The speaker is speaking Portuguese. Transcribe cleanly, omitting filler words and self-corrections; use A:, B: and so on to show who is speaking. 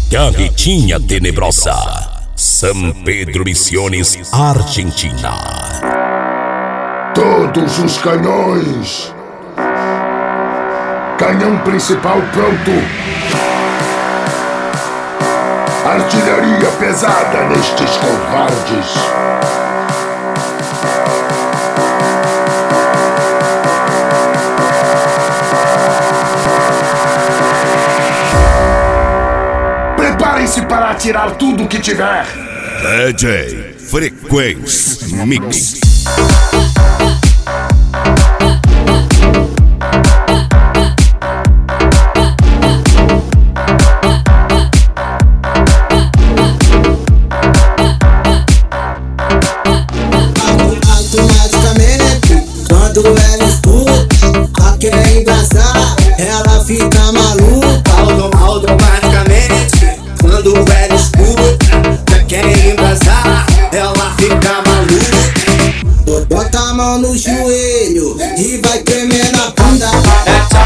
A: Garritinha Tenebrosa, San Pedro Misiones, Argentina.
B: Todos os canhões. Canhão principal pronto. Artilharia pesada nestes covardes. Preparem-se para atirar tudo que tiver.
A: DJ Frequência Mix.
C: Automaticamente, quando ela escuta, a quer engraçar, ela fica maluca. Automaticamente, quando ela escuta, a quer embrasar, ela fica maluca. Bota a mão no joelho e vai tremer na bunda.